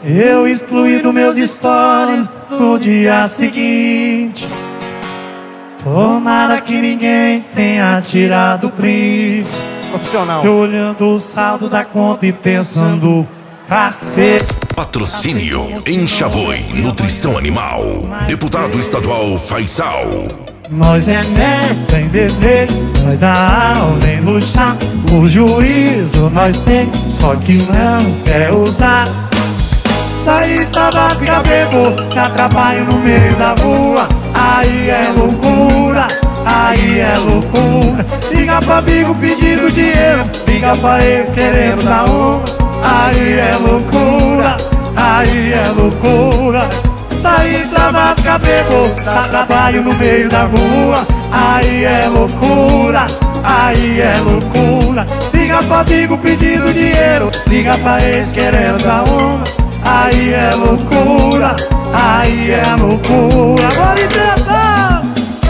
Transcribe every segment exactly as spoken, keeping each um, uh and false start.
Eu excluí dos meus stories no dia seguinte. Tomara que ninguém tenha tirado print. Profissional. Eu olhando o saldo da conta e pensando, cacete. Patrocínio Enchaboi Nutrição Animal. Deputado estadual Faisal. Nós é mestre em dever, nós dá aula em luxar. O juízo nós tem, só que não quer usar. Sair, trabalhar, ficar bebo, dá trabalho no meio da rua. Aí é loucura, aí é loucura. Liga pra amigo pedindo dinheiro, liga pra ex querendo dar uma. Aí é loucura, aí é loucura. Sair, trabalhar, ficar bebo, dá trabalho no meio da rua. Aí é loucura, aí é loucura. Liga pra amigo pedindo dinheiro, liga pra ex querendo dar uma. Aí é loucura, aí é loucura. Bora impressão!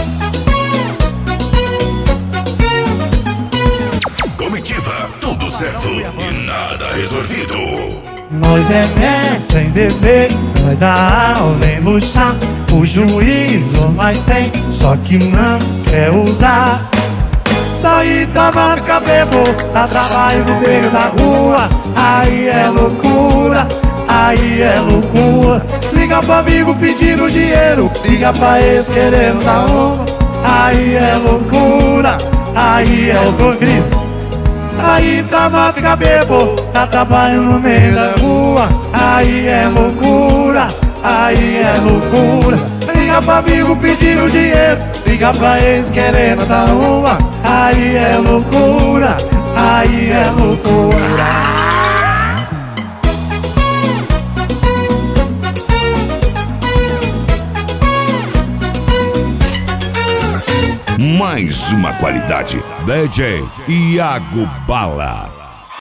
Comitiva, tudo certo e nada resolvido. Nós é mestre em dever, nós dá aula em luxar. O juízo nós tem, só que não quer usar. Sair, trabalhar, ficar bebo, dá trabalho no meio da rua. Aí é loucura, aí é loucura. Liga pra amigo pedindo dinheiro, liga pra ex querendo dar uma. Aí é loucura, aí é loucura. Sair, trabalhar, ficar bebo, dá trabalho no meio da rua. Aí é loucura, aí é loucura. Liga pra amigo pedindo dinheiro, liga pra ex querendo dar uma. Aí é loucura, aí é loucura. Mais uma qualidade. D J Iago Bala.